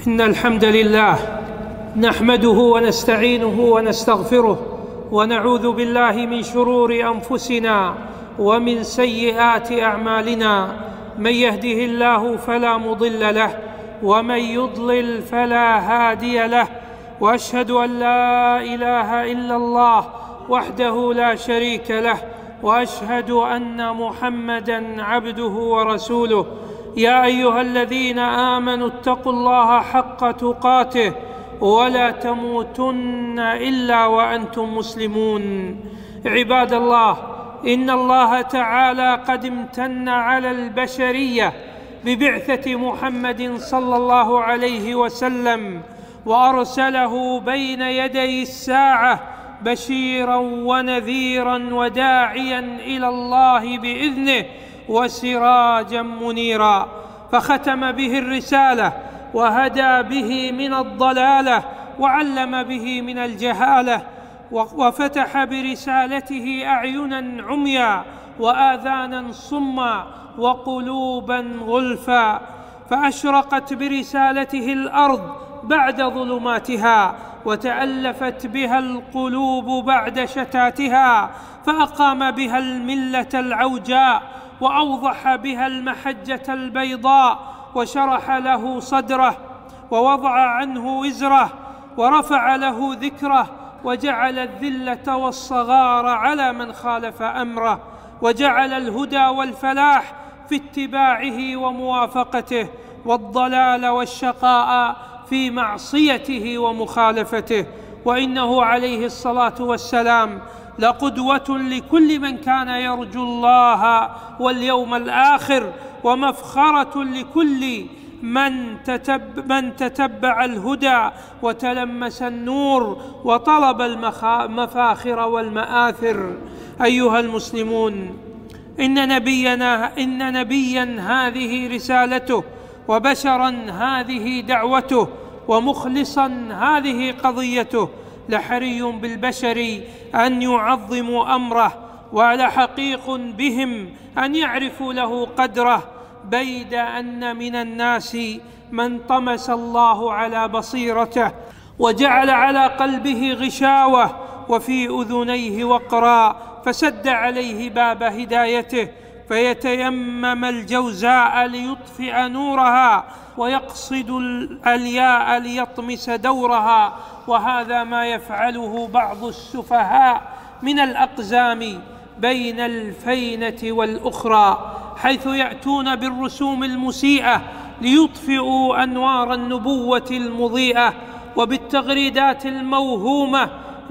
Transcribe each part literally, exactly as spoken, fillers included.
إن الحمد لله نحمده ونستعينه ونستغفره ونعوذ بالله من شرور أنفسنا ومن سيئات أعمالنا. من يهده الله فلا مضل له ومن يضلل فلا هادي له، وأشهد أن لا إله إلا الله وحده لا شريك له، وأشهد أن محمدًا عبده ورسوله. يا أيها الذين آمنوا اتقوا الله حق تقاته ولا تموتن إلا وأنتم مسلمون. عباد الله، إن الله تعالى قد امتن على البشرية ببعثة محمد صلى الله عليه وسلم، وأرسله بين يدي الساعة بشيرا ونذيرا وداعيا إلى الله بإذنه وسراجا منيرا، فختم به الرسالة وهدى به من الضلالة وعلم به من الجهالة، وفتح برسالته أعينا عميا وآذانا صما وقلوبا غلفا، فأشرقت برسالته الأرض بعد ظلماتها، وتألفت بها القلوب بعد شتاتها، فأقام بها الملة العوجاء وأوضح بها المحجة البيضاء، وشرح له صدره ووضع عنه وزره ورفع له ذكره، وجعل الذلة والصغار على من خالف أمره، وجعل الهدى والفلاح في اتباعه وموافقته، والضلال والشقاء في معصيته ومخالفته. وإنه عليه الصلاة والسلام لقدوة لكل من كان يرجو الله واليوم الآخر، ومفخرة لكل من, تتب من تتبع الهدى وتلمس النور وطلب المفاخر والمآثر. أيها المسلمون، إن نبينا إن نبيا هذه رسالته، وبشرا هذه دعوته، ومخلصا هذه قضيته، لحري بالبشر أن يعظموا أمره، ولحقيق بهم أن يعرفوا له قدره، بيد أن من الناس من طمس الله على بصيرته وجعل على قلبه غشاوة وفي أذنيه وقرا، فسد عليه باب هدايته، فيتيمم الجوزاء ليطفئ نورها، ويقصد الألياء ليطمس دورها. وهذا ما يفعله بعض السفهاء من الأقزام بين الفينة والأخرى، حيث يأتون بالرسوم المسيئة ليطفئوا أنوار النبوة المضيئة، وبالتغريدات الموهومة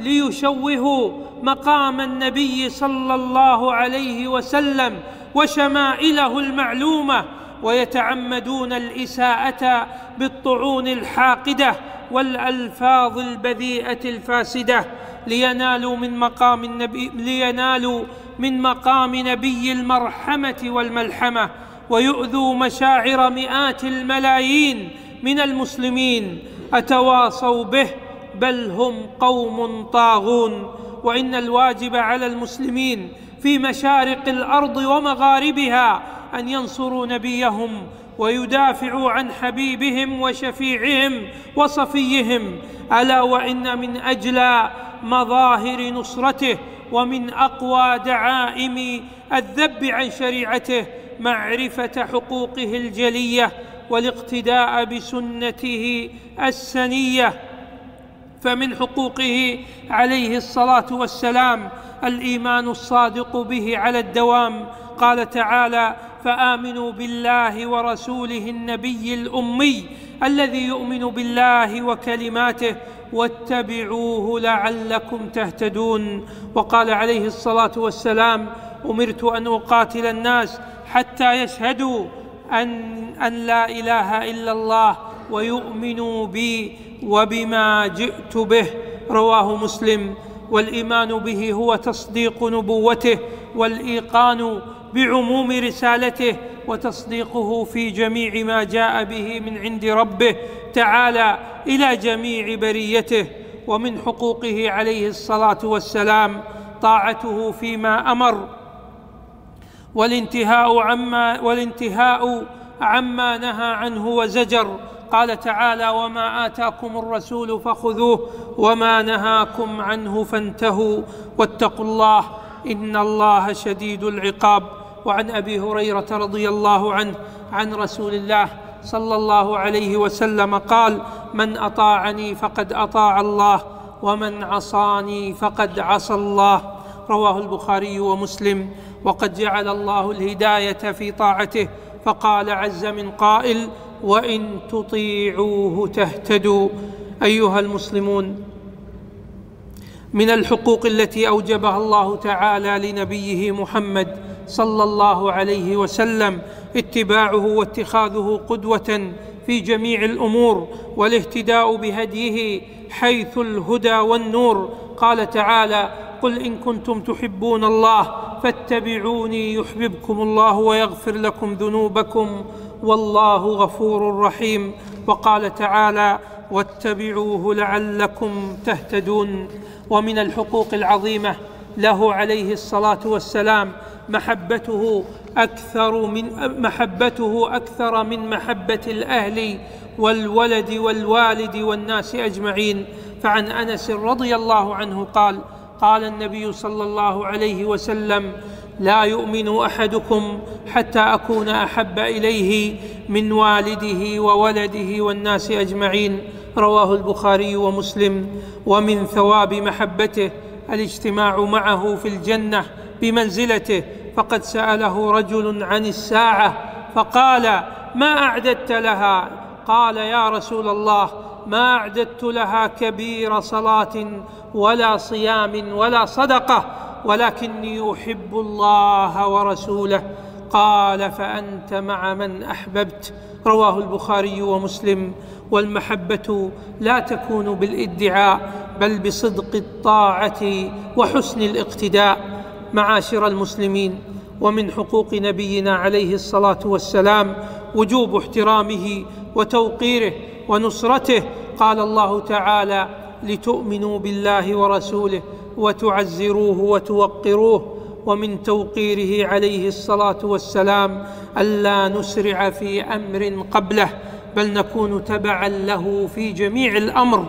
ليشوهوا مقام النبي صلى الله عليه وسلم وشمائله المعلومة، ويتعمدون الإساءة بالطعون الحاقدة والألفاظ البذيئة الفاسدة، لينالوا من مقام النبي لينالوا من مقام نبي المرحمة والملحمة، ويؤذوا مشاعر مئات الملايين من المسلمين. أتواصوا به؟ بل هم قوم طاغون. وإن الواجب على المسلمين في مشارق الأرض ومغاربها أن ينصروا نبيهم ويدافعوا عن حبيبهم وشفيعهم وصفيهم، ألا وإن من أجلى مظاهر نصرته ومن أقوى دعائم الذب عن شريعته معرفة حقوقه الجلية والاقتداء بسنته السنية. فمن حقوقه عليه الصلاة والسلام الإيمان الصادق به على الدوام. قال تعالى: فآمنوا بالله ورسوله النبي الأمي الذي يؤمن بالله وكلماته واتبعوه لعلكم تهتدون. وقال عليه الصلاة والسلام: أمرت أن أقاتل الناس حتى يشهدوا أن, أن لا إله إلا الله ويؤمنوا بي وبما جئت به. رواه مسلم. والإيمان به هو تصديق نبوته والإيقان بعموم رسالته، وتصديقه في جميع ما جاء به من عند ربه تعالى إلى جميع بريته. ومن حقوقه عليه الصلاة والسلام طاعته فيما أمر، والانتهاء عما, والانتهاء عما نهى عنه وزجر. قال تعالى: وما آتاكم الرسول فخذوه وما نهاكم عنه فانتهوا واتقوا الله إن الله شديد العقاب. وعن أبي هريرة رضي الله عنه عن رسول الله صلى الله عليه وسلم قال: من أطاعني فقد أطاع الله ومن عصاني فقد عصى الله. رواه البخاري ومسلم. وقد جعل الله الهداية في طاعته، فقال عز من قائل: وإن تطيعوه تهتدوا. أيها المسلمون، من الحقوق التي أوجبها الله تعالى لنبيه محمد صلى الله عليه وسلم اتباعه واتخاذه قدوة في جميع الأمور والاهتداء بهديه حيث الهدى والنور. قال تعالى: قل إن كنتم تحبون الله فاتبعوني يحببكم الله ويغفر لكم ذنوبكم والله غفور رحيم. وقال تعالى: واتبعوه لعلكم تهتدون. ومن الحقوق العظيمة له عليه الصلاة والسلام محبته أكثر من محبته أكثر من محبة الأهل والولد والوالد والناس أجمعين. فعن أنس رضي الله عنه قال: قال النبي صلى الله عليه وسلم: لا يؤمن أحدكم حتى أكون أحب إليه من والده وولده والناس أجمعين. رواه البخاري ومسلم. ومن ثواب محبته الاجتماع معه في الجنة بمنزلته، فقد سأله رجل عن الساعة فقال: ما أعددت لها؟ قال: يا رسول الله، ما أعددت لها كبير صلاة ولا صيام ولا صدقة، ولكني أحب الله ورسوله. قال: فأنت مع من أحببت. رواه البخاري ومسلم. والمحبة لا تكون بالادعاء بل بصدق الطاعة وحسن الاقتداء. معاشر المسلمين، ومن حقوق نبينا عليه الصلاة والسلام وجوب احترامه وتوقيره ونصرته. قال الله تعالى: لتؤمنوا بالله ورسوله وتعزروه وتوقروه. ومن توقيره عليه الصلاة والسلام ألا نسرع في أمر قبله بل نكون تبعا له في جميع الأمر.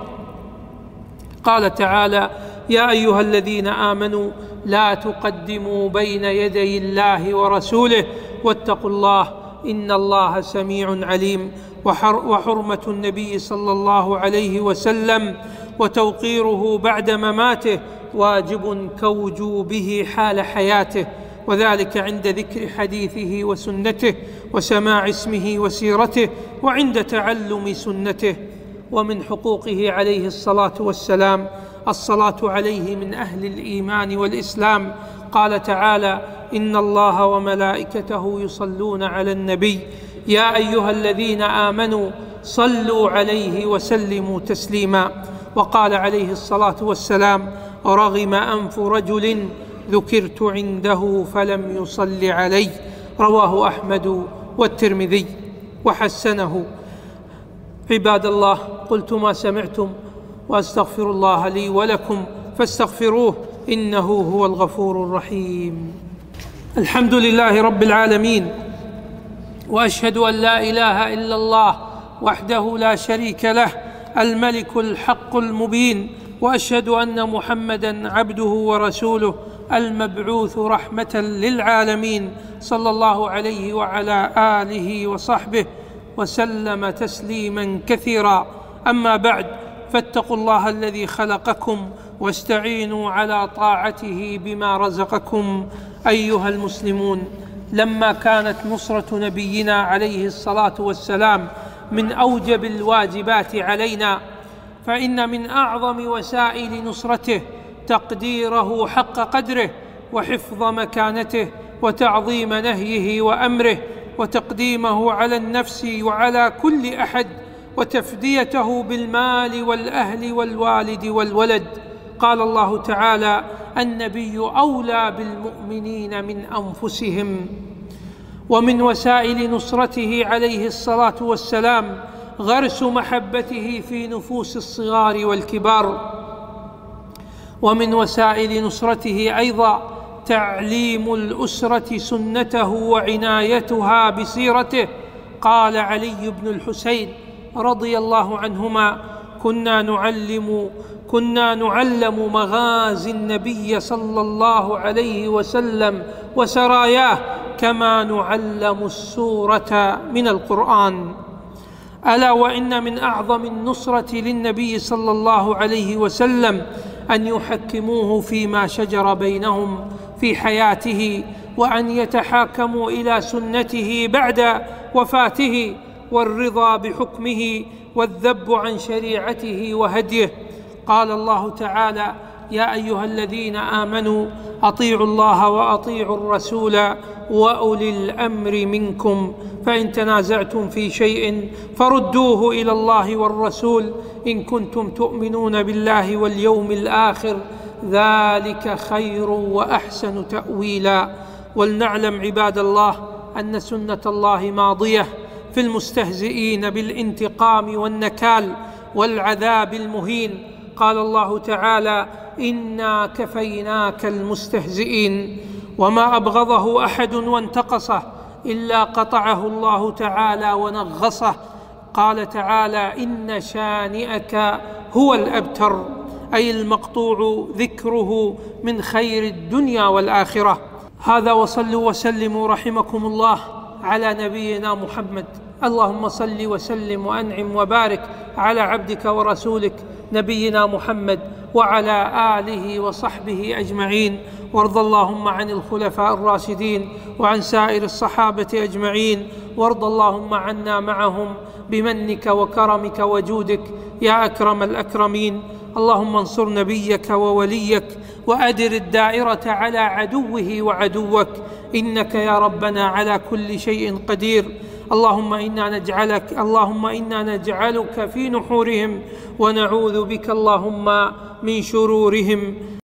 قال تعالى: يا أيها الذين آمنوا لا تقدموا بين يدي الله ورسوله واتقوا الله إن الله سميع عليم. وحرمة النبي صلى الله عليه وسلم وتوقيره بعد مماته واجب كوجوبه حال حياته، وذلك عند ذكر حديثه وسنته وسماع اسمه وسيرته وعند تعلم سنته. ومن حقوقه عليه الصلاة والسلام الصلاة عليه من أهل الإيمان والإسلام. قال تعالى: إن الله وملائكته يصلون على النبي يا أيها الذين آمنوا صلوا عليه وسلموا تسليما. وقال عليه الصلاة والسلام: رغم أنف رجل ذكرت عنده فلم يصل علي. رواه أحمد والترمذي وحسنه. عباد الله، قلت ما سمعتم وأستغفر الله لي ولكم فاستغفروه إنه هو الغفور الرحيم. الحمد لله رب العالمين، وأشهد أن لا إله إلا الله وحده لا شريك له الملك الحق المبين، وأشهد أن محمدًا عبده ورسوله المبعوث رحمة للعالمين، صلى الله عليه وعلى آله وصحبه وسلم تسليما كثيرا. أما بعد، فاتقوا الله الذي خلقكم واستعينوا على طاعته بما رزقكم. أيها المسلمون، لما كانت نصرة نبينا عليه الصلاة والسلام من أوجب الواجبات علينا، فإن من أعظم وسائل نصرته تقديره حق قدره وحفظ مكانته وتعظيم نهيه وأمره وتقديمه على النفس وعلى كل أحد وتفديته بالمال والأهل والوالد والولد. قال الله تعالى: النبي أولى بالمؤمنين من أنفسهم. ومن وسائل نصرته عليه الصلاة والسلام غرس محبته في نفوس الصغار والكبار. ومن وسائل نصرته أيضا تعليم الأسرة سنته وعنايتها بسيرته. قال علي بن الحسين رضي الله عنهما: كنا نعلم كنا نعلم مغازي النبي صلى الله عليه وسلم وسراياه كما نعلم السورة من القرآن. ألا وإن من أعظم النصرة للنبي صلى الله عليه وسلم أن يحكموه فيما شجر بينهم في حياته، وأن يتحاكموا إلى سنته بعد وفاته، والرضا بحكمه والذب عن شريعته وهديه. قال الله تعالى: يا أيها الذين آمنوا أطيعوا الله وأطيعوا الرسول وأولي الأمر منكم، فإن تنازعتم في شيء فردوه إلى الله والرسول إن كنتم تؤمنون بالله واليوم الآخر، ذلك خير وأحسن تأويلا. ولنعلم عباد الله أن سنة الله ماضية في المستهزئين بالانتقام والنكال والعذاب المهين. قال الله تعالى: إنا كفيناك المستهزئين. وما أبغضه أحد وانتقصه إلا قطعه الله تعالى ونغصه. قال تعالى: إن شانئك هو الأبتر، أي المقطوع ذكره من خير الدنيا والآخرة. هذا، وصلوا وسلموا رحمكم الله على نبينا محمد. اللهم صل وسلم وأنعم وبارك على عبدك ورسولك نبينا محمد وعلى آله وصحبه أجمعين. وارض اللهم عن الخلفاء الراشدين وعن سائر الصحابة أجمعين، وارض اللهم عنا معهم بمنك وكرمك وجودك يا أكرم الأكرمين. اللهم انصر نبيك ووليك وأدر الدائرة على عدوه وعدوك، إنك يا ربنا على كل شيء قدير. اللهم إنا نجعلك اللهم إنا نجعلك في نحورهم ونعوذ بك اللهم من شرورهم.